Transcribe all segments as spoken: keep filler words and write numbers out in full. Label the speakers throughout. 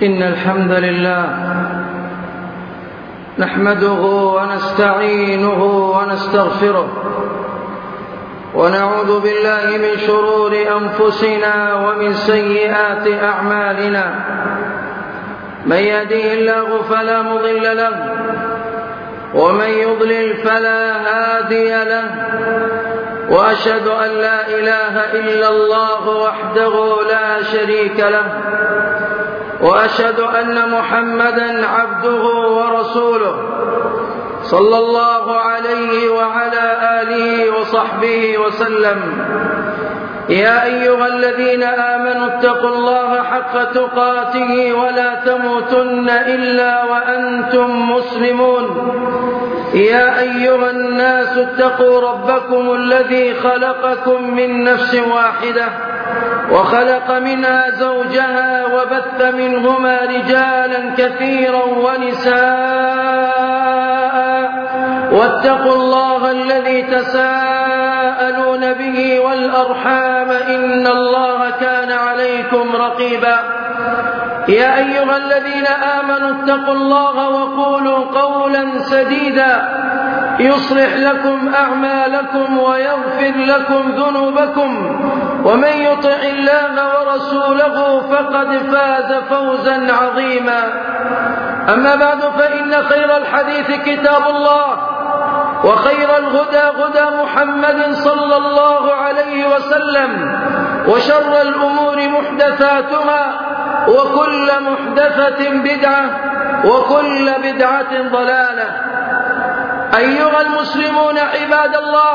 Speaker 1: إن الحمد لله نحمده ونستعينه ونستغفره ونعوذ بالله من شرور أنفسنا ومن سيئات أعمالنا. من يهده الله فلا مضل له ومن يضلل فلا هادي له، وأشهد أن لا إله إلا الله وحده لا شريك له، وأشهد أن محمدًا عبده ورسوله صلى الله عليه وعلى آله وصحبه وسلم. يا أيها الذين آمنوا اتقوا الله حق تقاته ولا تموتن إلا وأنتم مسلمون. يا أيها الناس اتقوا ربكم الذي خلقكم من نفس واحدة وخلق منها زوجها وبث منهما رجالا كثيرا ونساء، واتقوا الله الذي تساءلون به والأرحام إن الله كان عليكم رقيبا. يا أيها الذين آمنوا اتقوا الله وقولوا قولا سديدا يصلح لكم أعمالكم ويغفر لكم ذنوبكم، ومن يطع الله ورسوله فقد فاز فوزا عظيما. أما بعد، فإن خير الحديث كتاب الله، وخير الهدى هدى محمد صلى الله عليه وسلم، وشر الأمور محدثاتها، وكل محدثة بدعة، وكل بدعة ضلالة. أيها المسلمون عباد الله،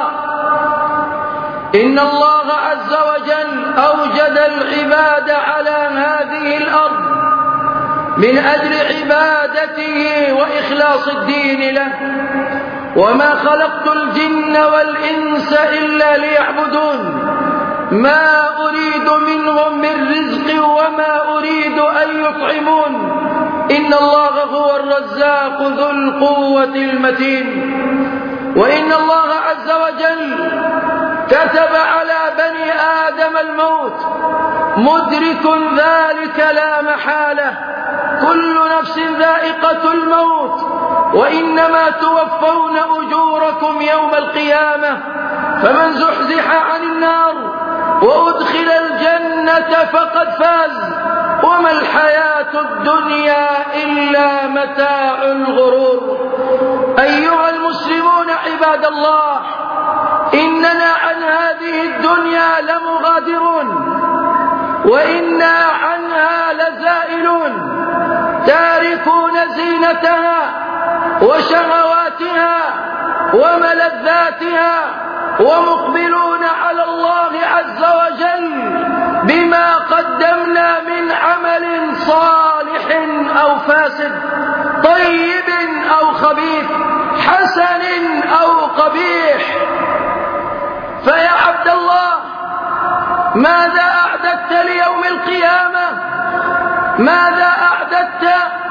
Speaker 1: إن الله عز وجل أوجد العباد على هذه الأرض من أجل عبادته وإخلاص الدين له. وما خلقت الجن والإنس إلا ليعبدون، ما أريد منهم من رزق وما أريد أن يطعمون، إن الله هو الرزاق ذو القوة المتين. وإن الله عز وجل كتب على بني آدم الموت، مدرك ذلك لا محالة، كل نفس ذائقة الموت، وإنما توفون أجوركم يوم القيامة، فمن زحزح عن النار وأدخل الجنة فقد فاز، وما الحياة الدنيا إلا متاع الغرور. أيها المسلمون عباد الله، إننا عن هذه الدنيا لمغادرون، وإنا عنها لزائلون، تاركون زينتها وشهواتها وملذاتها، ومقبلون على الله عز وجل بما قدمنا من عمل صالح أو فاسد، طيب أو خبيث، حسن أو قبيح. فيا عبد الله، ماذا أعددت ليوم القيامة؟ ماذا أعددت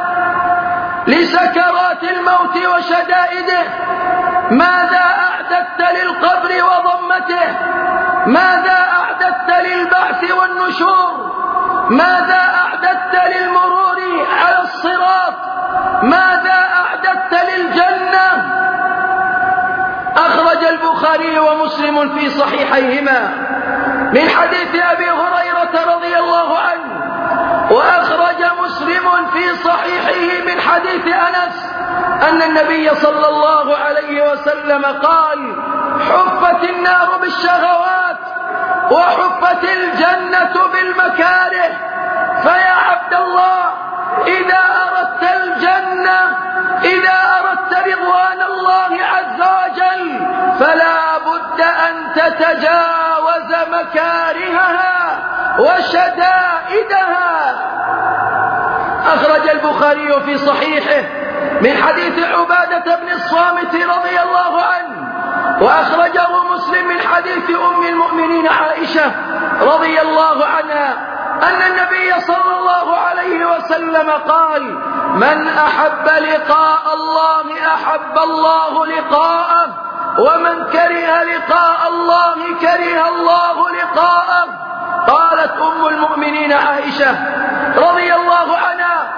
Speaker 1: لسكرات الموت وشدائده؟ ماذا أعددت للقبر وضمته؟ ماذا أعددت للبعث والنشور؟ ماذا أعددت للمرور على الصراط؟ ماذا أعددت للجنة؟ أخرج البخاري ومسلم في صحيحيهما من حديث أبي هريرة رضي الله عنه، وأخرج مسلم في صحيحه من حديث أنس أن النبي صلى الله عليه وسلم قال: حفت النار بالشهوات وحفت الجنة بالمكاره. فيا عبد الله، إذا أردت الجنة، إذا أردت رضوان الله عز وجل، فلا بد أن تتجاوز مكارهها وشدائدها. أخرج البخاري في صحيحه من حديث عبادة بن الصامت رضي الله عنه، وأخرجه مسلم من حديث أم المؤمنين عائشة رضي الله عنها أن النبي صلى الله عليه وسلم قال: من أحب لقاء الله أحب الله لقاءه، ومن كره لقاء الله كره الله لقاءه. قالت أم المؤمنين عائشة رضي الله عنها: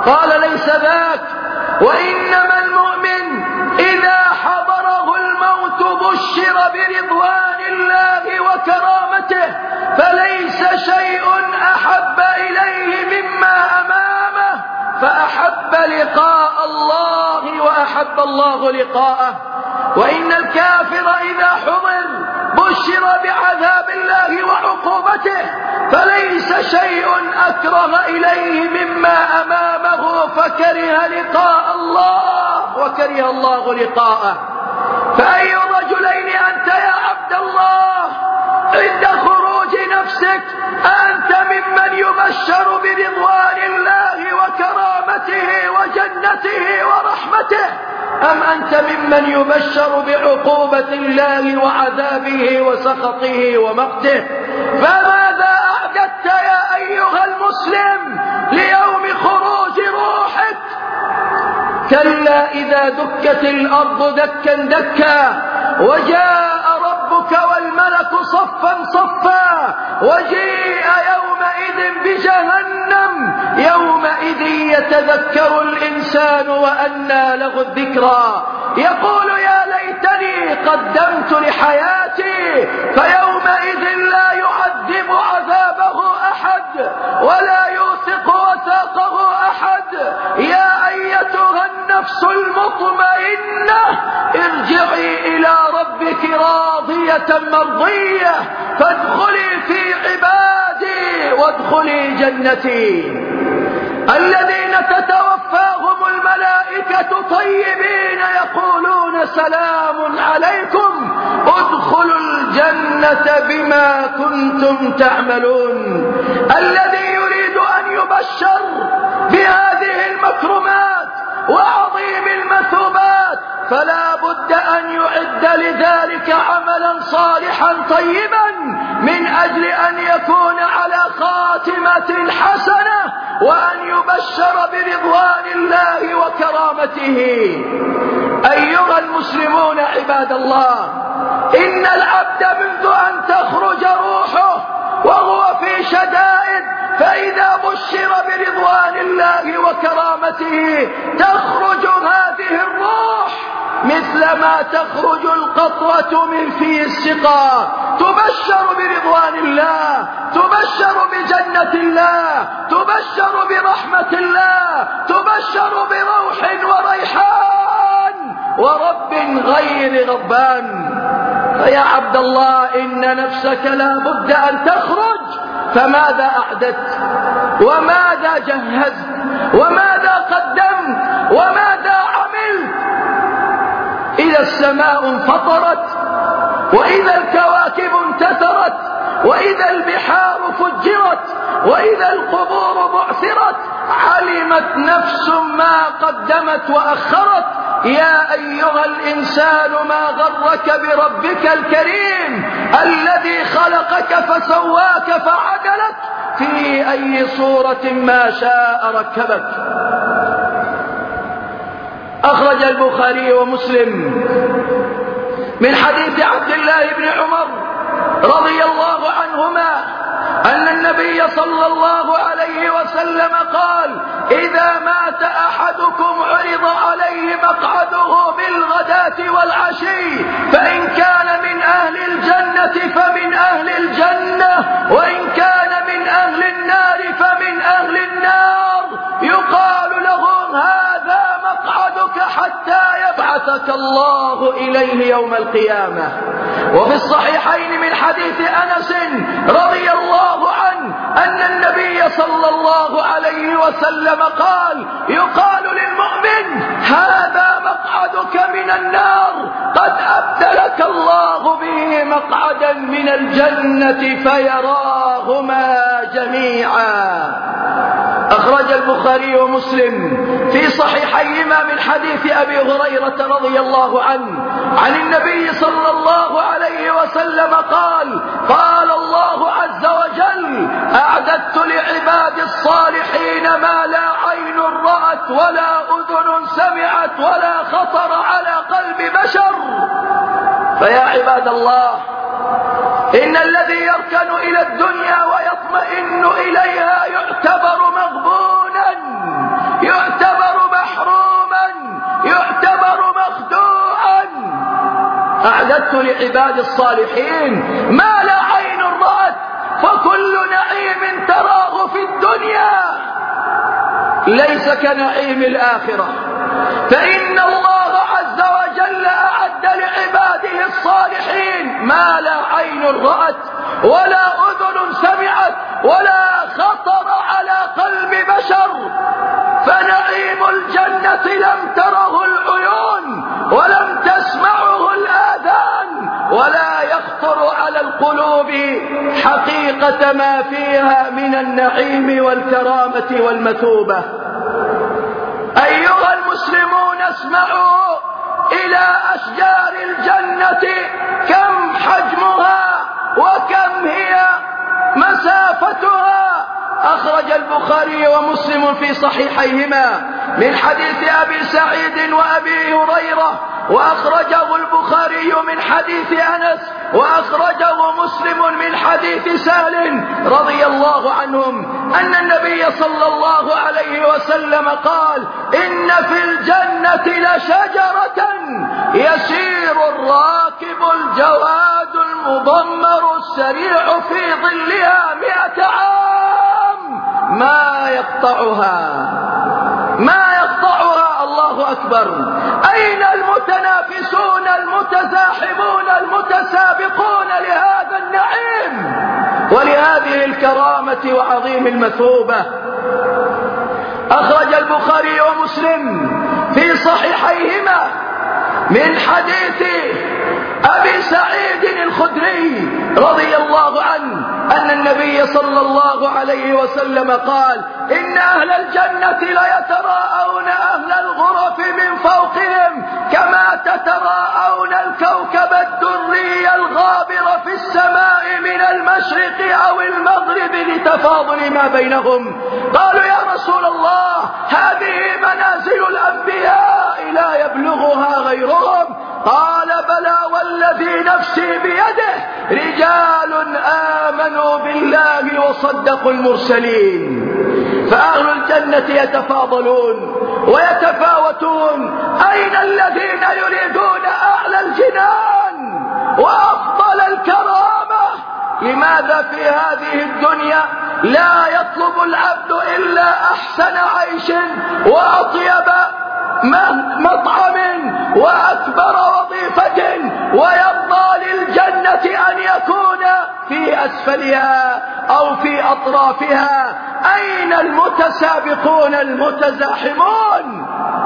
Speaker 1: قال ليس ذاك، وإنما المؤمن إذا حضره الموت بشر برضوان الله وكرامته، فليس شيء أحب إليه مما أمامه، فأحب لقاء الله وأحب الله لقاءه. وإن الكافر إذا حضر بشر بعذاب الله وعقوبته، فليس شيء أكره إليه مما أمامه، فكره لقاء الله وكره الله لقاءه. فأي الرجلين أنت يا عبد الله عند خروج نفسك؟ أنت ممن يبشر برضوان الله وكرامته وجنته ورحمته، أم أنت ممن يبشر بعقوبة الله وعذابه وسخطه ومقته؟ فماذا أعددت يا أيها المسلم ليوم خروج روحك؟ كلا إذا دكت الأرض دكا دكا وجاء ربك والملك صفا صفا وجيء يومئذ بجهنم، يومئذ يتذكر الإنسان وأنى له الذكرى، يقول يا ليتني قدمت لحياتي، فيومئذ لا يعذب عذابه أحد ولا يوثق وثاقه أحد. يا أيتها النفس المطمئنة ارجعي إلى ربك راضية مرضية، فادخلي في عبادي وادخلي جنتي. الذين تتوفاهم الملائكة طيبين يقولون سلام عليكم ادخلوا الجنة بما كنتم تعملون. الذي يريد أن يبشر بهذه المكرمات وعظيم المثوبات فلا بد أن يعد لذلك عملا صالحا طيبا من أجل أن يكون على خاتمة حسنة، وأن يبشر برضوان الله وكرامته. أيها المسلمون عباد الله، إن العبد منذ أن تخرج روحه وهو في شدائد، فإذا بشر برضوان الله وكرامته تخرج هذه الروح مثل ما تخرج القطرة من في السقا، تبشر برضوان الله، تبشر بجنة الله، تبشر برحمة الله، تبشر بروح وريحان ورب غير ربان. فيا عبد الله إن نفسك لا بد أن تخرج، فماذا أعددت وماذا جهزت وماذا قدمت وماذا عملت؟ إذا السماء انفطرت وإذا الكواكب انتثرت وإذا البحار فجرت وإذا القبور بعثرت علمت نفس ما قدمت وأخرت. يا أيها الإنسان ما غرك بربك الكريم الذي خلقك فسواك فعدلك في أي صورة ما شاء ركبك. أخرج البخاري ومسلم من حديث عبد الله بن عمر رضي الله عنهما أن النبي صلى الله عليه وسلم قال: إذا مات أحدكم عرض عليه مقعده بالغداة والعشي، فإن كان من أهل الجنة فمن أهل الجنة، وإن كان من أهل النار فمن أهل النار، يقال له: هذا مقعدك حتى يبعثك الله إليه يوم القيامة. وفي الصحيحين من حديث أنس رضي الله عنه أن النبي صلى الله عليه وسلم قال: يقال للمؤمن: هذا مقعدك من النار، قد أبدلك الله به مقعدا من الجنة، فيراهما جميعا. أخرج البخاري ومسلم في صحيحيهما من حديث أبي هريرة رضي الله عنه عن النبي صلى الله عليه وسلم قال: قال الله عز وجل: أعددت لعباد الصالحين ما لا عين رأت ولا أذن سمعت ولا خطر على قلب بشر. فيا عباد الله، إن الذي يركن إلى الدنيا ويطمئن إليها يعتبر مغبونا، أعددت لعباد الصالحين ما لا عين رأت، فكل نعيم تراه في الدنيا ليس كنعيم الآخرة، فإن الله عز وجل أعد لعباده الصالحين ما لا عين رأت ولا أذن سمعت ولا خطر على قلب بشر. فنعيم الجنة لم تره العيون ولم تسمعه الآذان ولا يخطر على القلوب حقيقة ما فيها من النعيم والكرامة والمثوبة. أيها المسلمون اسمعوا إلى أشجار الجنة كم حجمها وكم هي مسافتها. أخرج البخاري ومسلم في صحيحيهما من حديث أبي سعيد وأبي هريرة، وأخرجه البخاري من حديث أنس، وأخرجه مسلم من حديث سهل رضي الله عنهم أن النبي صلى الله عليه وسلم قال: إن في الجنة لشجرة يسير الراكب الجواد المضمر السريع في ظلها مئة عام ما يقطعها ما يقطعها. الله أكبر. أين المتنافسون المتزاحمون المتسابقون لهذا النعيم ولهذه الكرامة وعظيم المثوبة؟ أخرج البخاري ومسلم في صحيحيهما من حديث أبي سعيد الخدري رضي الله عنه أن النبي صلى الله عليه وسلم قال: إن أهل الجنة ليتراءون أهل الغرف من فوقهم كما تتراءون الكوكب الدري الغابر في السماء من المشرق أو المغرب لتفاضل ما بينهم. قالوا: يا رسول الله، هذه منازل الأنبياء لا يبلغها غيرهم. قال: بلى والذي نفسي بيده، رجال آمنوا بالله وصدقوا المرسلين. فأهل الجنة يتفاضلون ويتفاوتون. أين الذين يريدون أعلى الجنان وأفضل الكرامة؟ لماذا في هذه الدنيا لا يطلب العبد إلا أحسن عيش وأطيب مطعم وأكبر وظيفة، ويرضى للجنة أن يكون في أسفلها أو في أطرافها؟ أين المتسابقون المتزاحمون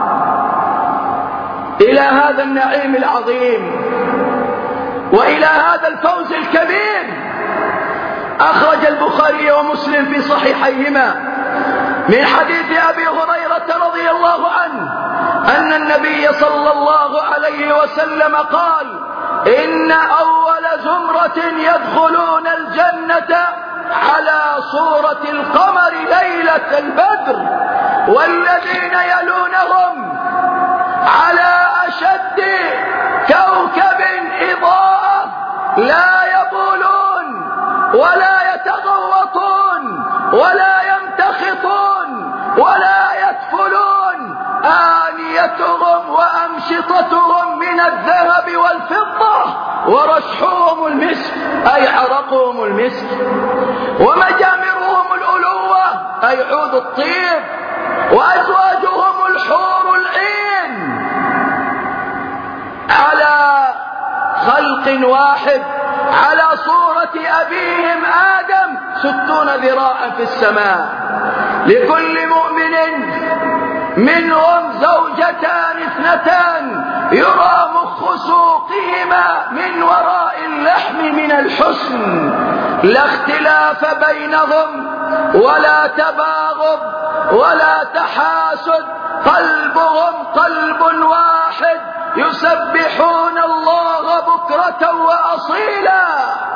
Speaker 1: إلى هذا النعيم العظيم وإلى هذا الفوز الكبير؟ أخرج البخاري ومسلم في صحيحيهما من حديث أبي هريرة رضي الله عنه أن النبي صلى الله عليه وسلم قال: إن أول زمرة يدخلون الجنة على صورة القمر ليلة البدر، والذين يلونهم على أشد كوكب إضاءة لا يبولون ولا يتغوطون ولا يمتخطون ولا يدفلون، آنيتهم وأمشطتهم من الذهب والفضة، ورشحهم المسك أي عرقهم المسك، ومجامرهم الألوة أي عود الطيب، وأزواجهم الحور العين، على خلق واحد على صورة أبيهم آدم ستون ذراعا في السماء. لكل مؤمن منهم زوجتان اثنتان يرى مخ سوقهما من وراء اللحم من الحسن، لا اختلاف بينهم ولا تباغض ولا تحاسد، قلبهم قلب واحد يسبحون الله بكرة وأصيلا.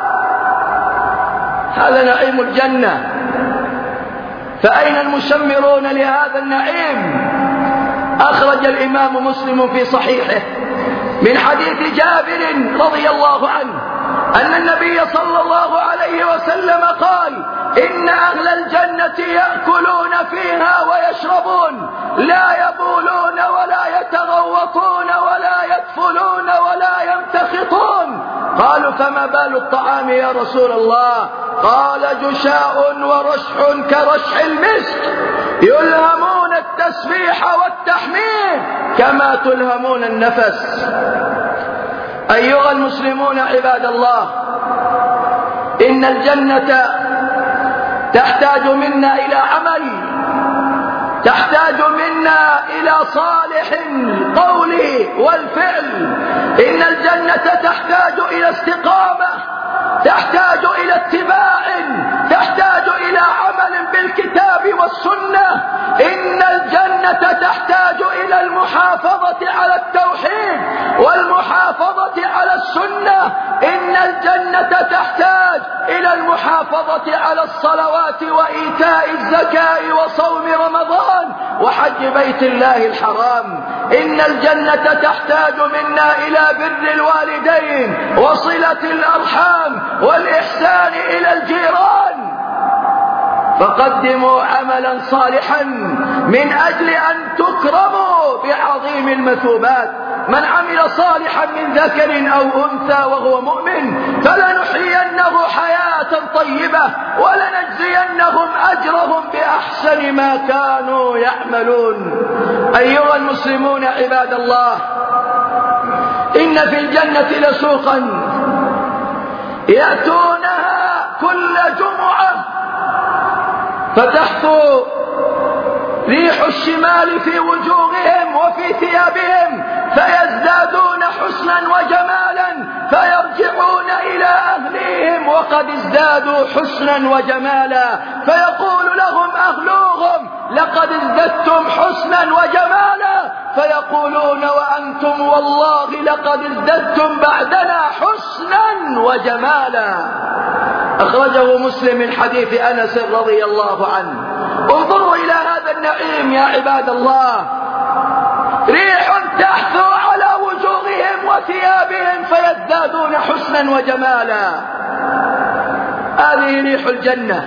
Speaker 1: هذا نعيم الجنة، فأين المشمرون لهذا النعيم؟ أخرج الإمام مسلم في صحيحه من حديث جابر رضي الله عنه أن النبي صلى الله عليه وسلم قال: إن أهل الجنة الجنة يأكلون فيها ويشربون، لا يبولون ولا يتغوطون ولا يدفلون ولا يمتخطون. قالوا فما بال الطعام يا رسول الله؟ قال جشاء ورشح كرشح المسك، يلهمون التسبيح والتحميد كما تلهمون النفس. أيها المسلمون عباد الله، إن الجنة تحتاج منا إلى عمل، تحتاج منا إلى صالح القول والفعل. إن الجنة تحتاج إلى استقامة، تحتاج إلى اتباع، تحتاج إلى عمل بالكتاب والسنة. إن الجنة تحتاج إلى المحافظة على التوحيد والمحافظة على السنة. إن الجنة تحتاج إلى المحافظة على الصلوات وإيتاء الزكاة وصوم رمضان وحج بيت الله الحرام. إن الجنة تحتاج منا إلى بر الوالدين وصلة الأرحام والإحسان إلى الجيران. فقدموا عملا صالحا من أجل أن تكرموا بعظيم المثوبات. من عمل صالحا من ذكر أو أنثى وهو مؤمن فلنحيينه حياة طيبة ولنجزينهم أجرهم بأحسن ما كانوا يعملون. أيها المسلمون عباد الله، إن في الجنة لسوقا يأتونها كل جمعة فتحثو ريح الشمال في وجوههم وفي ثيابهم فيزدادون حسنا وجمالا فيرجعون إلى أهليهم وقد ازدادوا حسنا وجمالا، فيقول لهم أهلوهم لقد ازددتم حسنا وجمالا، فيقولون وأنتم والله لقد ازددتم بعدنا حسنا وجمالا. أخرجه مسلم من حديث أنس رضي الله عنه. انظروا إلى هذا النعيم يا عباد الله، ريح تحثو على وجوههم وثيابهم فيزدادون حسنا وجمالا. هذه ريح الجنة،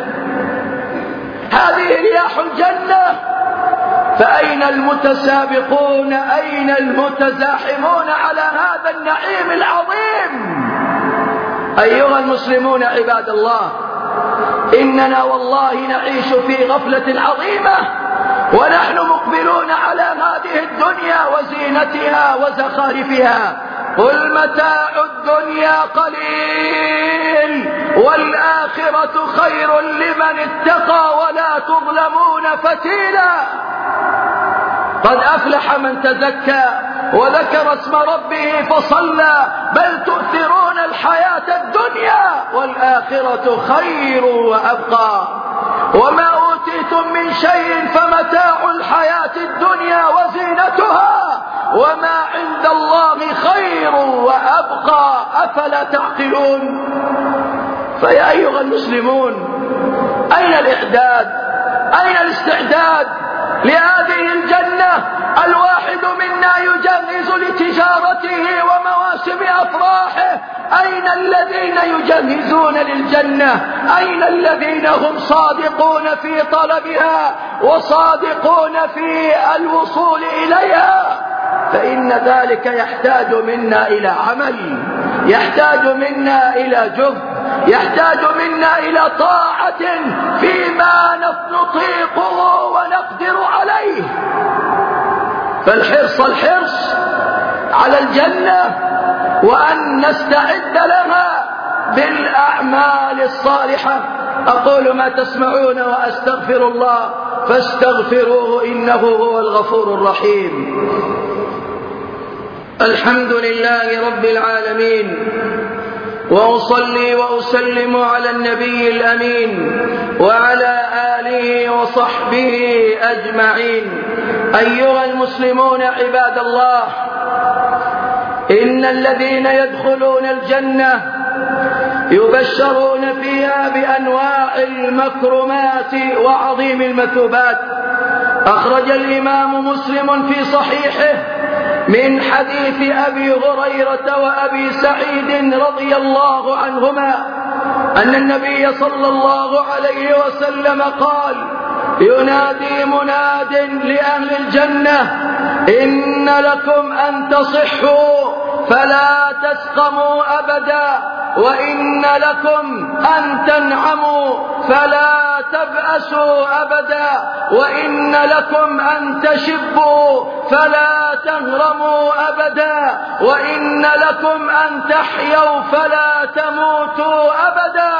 Speaker 1: هذه رياح الجنة. فأين المتسابقون؟ أين المتزاحمون على هذا النعيم العظيم؟ أيها المسلمون عباد الله، إننا والله نعيش في غفلة عظيمة ونحن مقبلون على هذه الدنيا وزينتها وزخارفها. قل متاع الدنيا قليل والآخرة خير لمن اتقى ولا تظلمون فتيلا. قد أفلح من تزكى وذكر اسم ربه فصلى بل تؤثرون الحياة الدنيا والآخرة خير وأبقى. وما أوتيتم من شيء فمتاع الحياة الدنيا وزينتها وما عند الله خير وأبقى. أفلا تعقلون؟ فيا أيها المسلمون، أين الإعداد؟ أين الاستعداد لهذه الجنة؟ الواحد منا يجهز لتجارته ومواسم أفراحه. أين الذين يجهزون للجنة؟ أين الذين هم صادقون في طلبها وصادقون في الوصول إليها؟ فإن ذلك يحتاج منا إلى عمل، يحتاج منا إلى جهد، يحتاج منا إلى طاعة فيما نطيقه ونقدر عليه. فالحرص الحرص على الجنة وأن نستعد لها بالأعمال الصالحة. أقول ما تسمعون وأستغفر الله فاستغفروه إنه هو الغفور الرحيم. الحمد لله رب العالمين، وأصلي وأسلم على النبي الأمين وعلى آله وصحبه أجمعين. أيها المسلمون عباد الله، إن الذين يدخلون الجنة يبشرون فيها بأنواع المكرمات وعظيم المثوبات. أخرج الإمام مسلم في صحيحه من حديث أبي هريرة وأبي سعيد رضي الله عنهما أن النبي صلى الله عليه وسلم قال: ينادي مناد لأهل الجنة: إن لكم أن تصحوا فلا تسقموا أبدا، وإن لكم أن تنعموا فلا تبأسوا أبدا، وإن لكم أن تشبوا فلا تهرموا أبدا، وإن لكم أن تحيوا فلا تموتوا أبدا.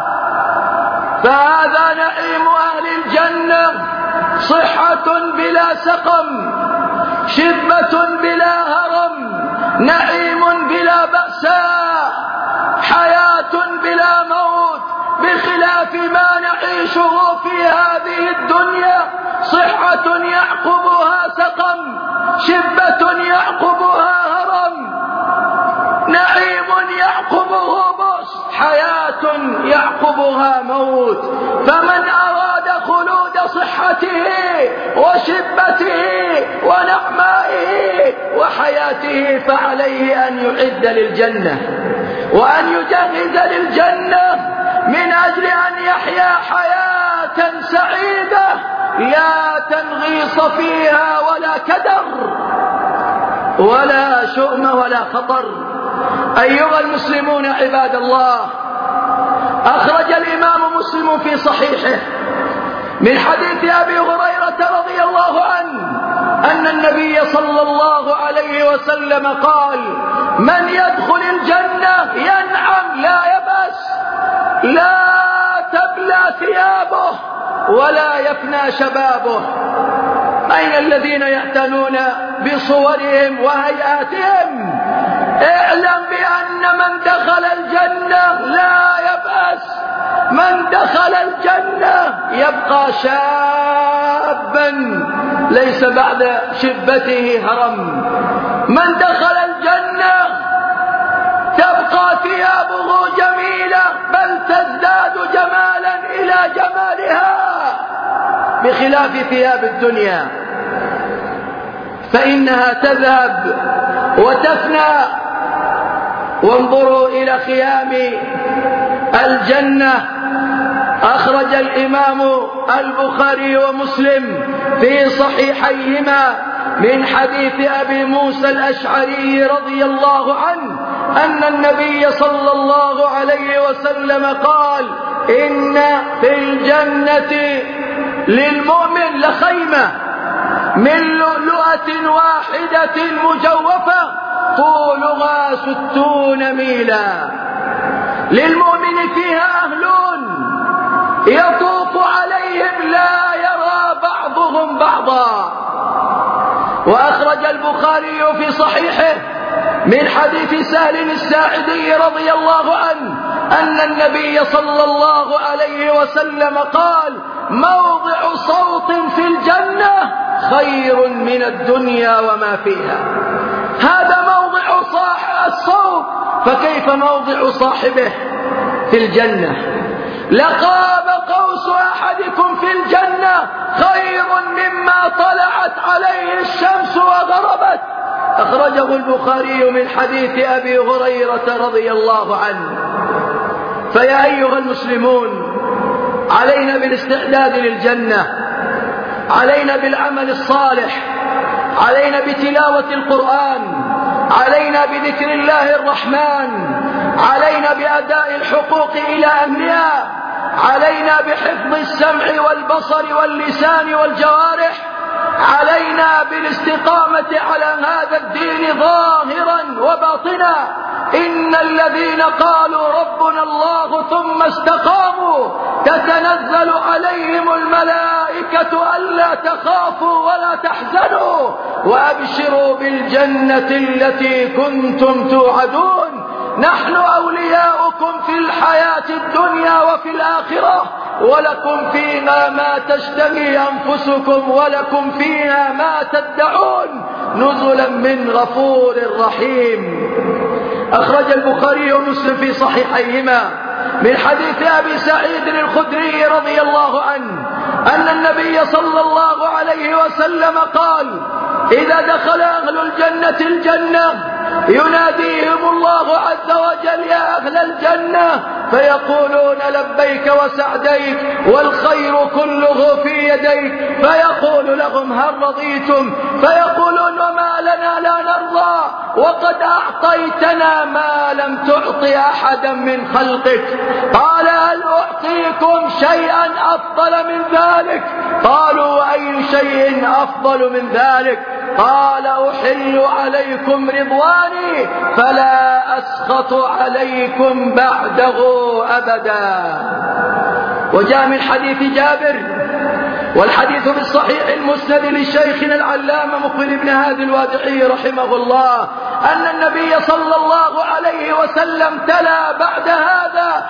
Speaker 1: فهذا نعيم أهل الجنة: صحة بلا سقم، شبة بلا هرم، نعيم بلا بأساء، حياة بلا موت، بخلاف ما نعيشه في هذه الدنيا: صحة يعقبها سقم، شبة يعقبها هرم، نعيم يعقبه بؤس، حياة يعقبها موت. فمن أراد خلود صحته وشبته ونعمائه وحياته فعليه أن يعد للجنة وأن يجهز للجنة من أجل أن يحيا حياة سعيدة لا تنغيص فيها ولا كدر ولا شؤم ولا خطر. أيها المسلمون عباد الله، أخرج الإمام مسلم في صحيحه من حديث أبي هريرة رضي الله عنه أن النبي صلى الله عليه وسلم قال: من يدخل الجنة ينعم لا يبأس، لا تبلى ثيابه ولا يفنى شبابه. أين الذين يعتنون بصورهم وهيئاتهم؟ اعلم بأن من دخل الجنة لا يبأس، من دخل الجنة يبقى شابا ليس بعد شبته هرم، من دخل الجنة تبقى ثيابه جميلة بل تزداد جمالا إلى جمالها، بخلاف ثياب الدنيا فإنها تذهب وتفنى. وانظروا إلى خيام الجنة. أخرج الإمام البخاري ومسلم في صحيحيهما من حديث أبي موسى الأشعري رضي الله عنه أن النبي صلى الله عليه وسلم قال: إن في الجنة للمؤمن لخيمة من لؤلؤة واحدة مجوفة طولها ستون ميلا، للمؤمن فيها أهلون يطوف عليهم لا يرى بعضهم بعضا. وأخرج البخاري في صحيحه من حديث سهل الساعدي رضي الله عنه أن النبي صلى الله عليه وسلم قال: موضع صوت في الجنة خير من الدنيا وما فيها. هذا موضع صاحب الصوت، فكيف موضع صاحبه في الجنة؟ لقاب قوس أحدكم في الجنة خير مما طلعت عليه الشمس وغربت. أخرجه البخاري من حديث أبي هريرة رضي الله عنه. فيا أيها المسلمون، علينا بالاستعداد للجنة، علينا بالعمل الصالح، علينا بتلاوة القرآن، علينا بذكر الله الرحمن، علينا بأداء الحقوق إلى أهلها، علينا بحفظ السمع والبصر واللسان والجوارح، علينا بالاستقامة على هذا الدين ظاهرا وباطنا. إن الذين قالوا ربنا الله ثم استقاموا تتنزل عليهم الملائكة ألا تخافوا ولا تحزنوا وأبشروا بالجنة التي كنتم توعدون. نحن أولياؤكم في الحياة الدنيا وفي الآخرة، ولكم فيها ما تشتهي أنفسكم ولكم فيها ما تدعون، نزلا من غفور رحيم. أخرج البخاري ومسلم في صحيحيهما من حديث أبي سعيد الخدري رضي الله عنه أن النبي صلى الله عليه وسلم قال: إذا دخل أهل الجنة الجنة يناديهم الله عز وجل: يا أهل الجنة، فيقولون: لبيك وسعديك والخير كله في يديك. فيقول لهم: هل رضيتم؟ فيقولون: وما لنا لا نرضى وقد أعطيتنا ما لم تعط أحدا من خلقك. قال: هل أعطيكم شيئا أفضل من ذلك؟ قالوا: وأي شيء أفضل من ذلك؟ قال: أحل عليكم رضواني فلا أسخط عليكم بعده أبدا. وجاء من حديث جابر، والحديث في الصحيح المسند لشيخنا العلامة مقبل بن هادي الوادعي رحمه الله أن النبي صلى الله عليه وسلم تلا بعد هذا: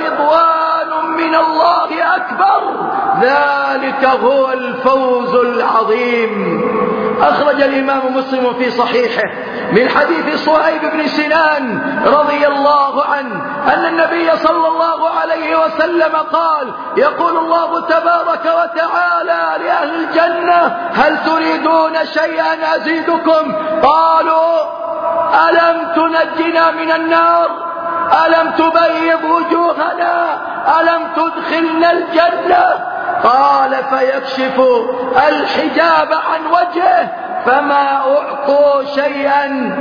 Speaker 1: ورضوان من الله أكبر، ذلك هو الفوز العظيم. أخرج الإمام مسلم في صحيحه من حديث صهيب بن سنان رضي الله عنه أن النبي صلى الله عليه وسلم قال: يقول الله تبارك وتعالى لأهل الجنة: هل تريدون شيئا أزيدكم؟ قالوا: ألم تنجنا من النار؟ ألم تبيض وجوهنا؟ ألم تدخلنا الجنة؟ قال: فيكشف الحجاب عن وجهه فما أعطوا شيئا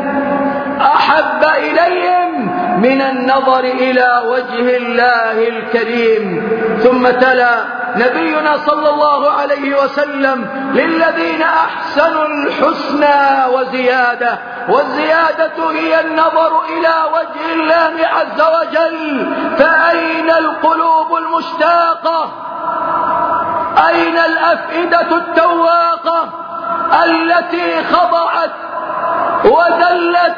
Speaker 1: أحب إليهم من النظر إلى وجه الله الكريم. ثم تلا نبينا صلى الله عليه وسلم: للذين أحسنوا الحسنى وزيادة، والزيادة هي النظر إلى وجه الله عز وجل. فأين القلوب المشتاقة؟ أين الأفئدة التواقة التي خضعت وذلت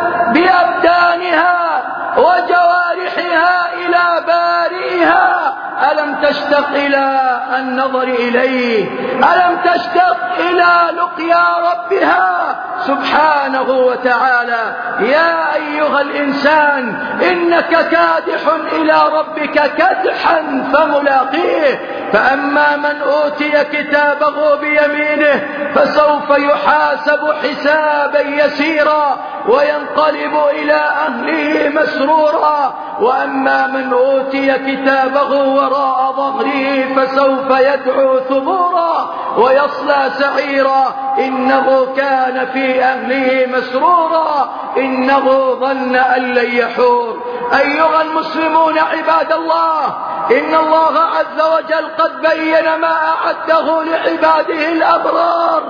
Speaker 1: بأبدانها وجوارحها إلى بارئها؟ ألم تشتق إلى النظر إليه؟ ألم تشتق إلى لقيا ربها سبحانه وتعالى؟ يا أيها الإنسان إنك كادح إلى ربك كدحا فملاقيه. فأما من أوتي كتابه بيمينه فسوف يحاسب حسابا يسيرا وينقلب إلى أهله مسرورا. وأما من أوتي كتابه وراء ظهره فسوف يدعو ثبورا ويصلى سعيرا إنه كان في أهله مسرورا إنه ظن أن لن يحور. أيها المسلمون عباد الله، إن الله عز وجل قد بين ما أعده لعباده الأبرار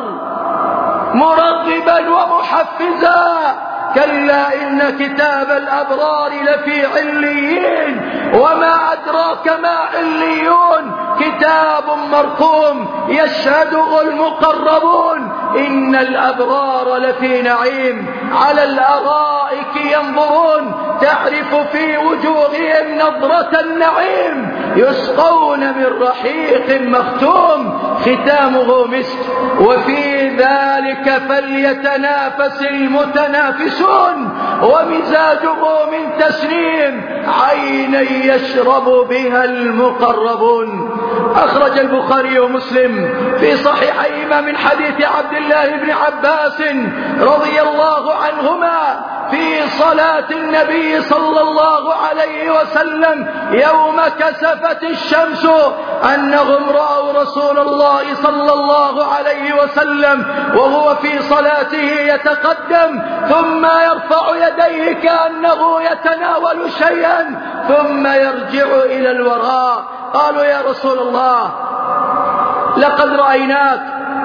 Speaker 1: مرغبا ومحفزا. كلا إن كتاب الأبرار لفي عليين، وما أدراك ما عليون، كتاب مرقوم يشهده المقربون. إن الأبرار لفي نعيم على الأرائك ينظرون تعرف في وجوههم نظرة النعيم يسقون من رحيق مختوم ختامه مسك وفي ذلك فليتنافس المتنافسون ومزاجه من تسنيم عينا يشرب بها المقربون. أخرج البخاري ومسلم في صحيحيهما من حديث عبد الله بن عباس رضي الله عنهما في صلاة النبي صلى الله عليه وسلم يوم كسفت الشمس أنهم رأوا رسول الله صلى الله عليه وسلم وهو في صلاته يتقدم ثم يرفع يديه كأنه يتناول شيئا ثم يرجع إلى الوراء. قالوا: يا رسول الله، لقد رأيناك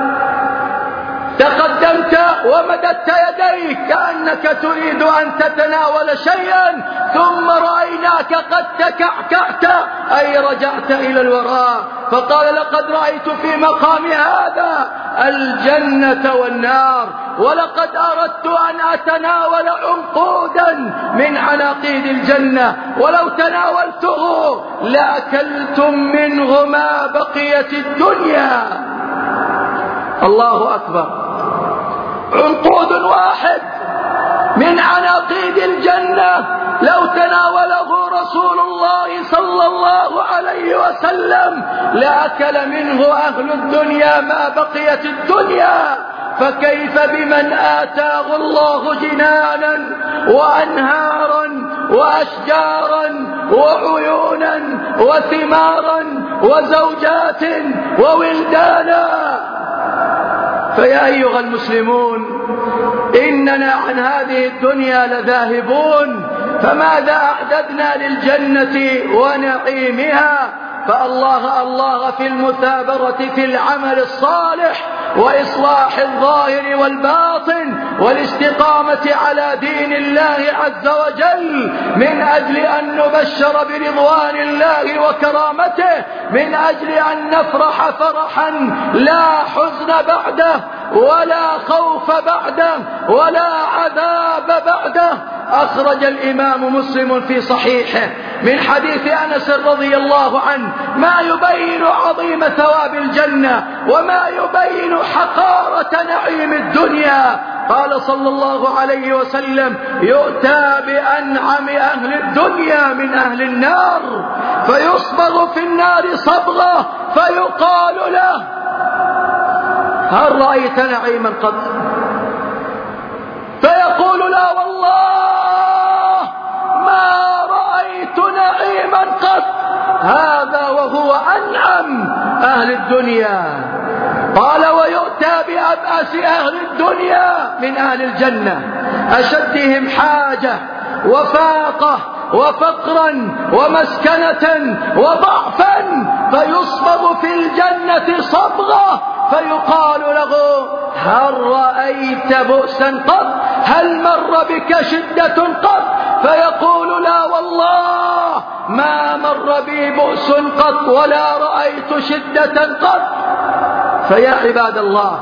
Speaker 1: تقدمت ومددت يديك كأنك تريد أن تتناول شيئا ثم رأيناك قد تكعكعت أي رجعت إلى الوراء. فقال: لقد رأيت في مقام هذا الجنة والنار، ولقد أردت أن أتناول عنقودا من عناقيد الجنة ولو تناولته لأكلتم منه ما بقيت الدنيا. الله أكبر. عنقود واحد من عناقيد الجنة لو تناوله رسول الله صلى الله عليه وسلم لأكل منه أهل الدنيا ما بقيت الدنيا، فكيف بمن آتاه الله جنانا وأنهارا وأشجارا وعيونا وثمارا وزوجات وولدانا. فيا أيها المسلمون، إننا عن هذه الدنيا لذاهبون، فماذا أعددنا للجنة ونعيمها؟ فالله الله في المثابرة في العمل الصالح وإصلاح الظاهر والباطن والاستقامة على دين الله عز وجل، من أجل أن نبشر برضوان الله وكرامته، من أجل أن نفرح فرحا لا حزن بعده ولا خوف بعده ولا عذاب بعده. أخرج الإمام مسلم في صحيحه من حديث أنس رضي الله عنه ما يبين عظيم ثواب الجنة وما يبين حقارة نعيم الدنيا. قال صلى الله عليه وسلم: يؤتى بأنعم أهل الدنيا من أهل النار فيصبغ في النار صبغة فيقال له: هل رأيت نعيما قط؟ فيقول: لا والله ما رأيت نعيما قط. هذا وهو أنعم أهل الدنيا. قال: ويؤتى بأبأس أهل الدنيا من أهل الجنة، أشدهم حاجة وفاقة وفقرا ومسكنة وضعفا، فيصبغ في الجنة صبغة فيقال له: هل رأيت بؤسا قط؟ هل مر بك شدة قط؟ فيقول: لا والله ما مر بي بؤس قط ولا رأيت شدة قط. فيا عباد الله،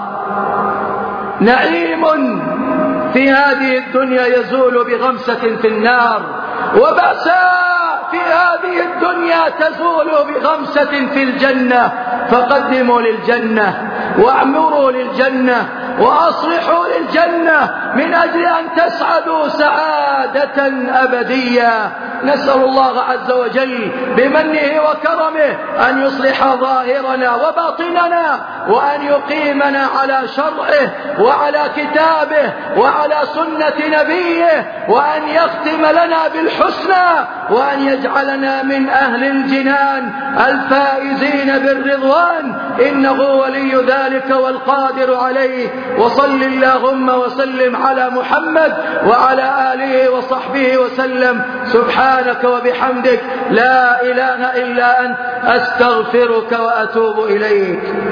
Speaker 1: نعيم في هذه الدنيا يزول بغمسة في النار، وبأساء في هذه الدنيا تزول بغمسة في الجنة. فقدموا للجنة واعمروا للجنة وأصلحوا للجنة من أجل أن تسعدوا سعادة أبدية. نسأل الله عز وجل بمنه وكرمه أن يصلح ظاهرنا وباطننا، وأن يقيمنا على شرعه وعلى كتابه وعلى سنة نبيه، وأن يختم لنا بالحسنى، وأن يجعلنا من أهل الجنان الفائزين بالرضوان، إنه ولي ذلك والقادر عليه. وصل اللهم وسلم على محمد وعلى آله وصحبه وسلم. سبحانك وبحمدك، لا إله إلا أنت، أستغفرك وأتوب إليك.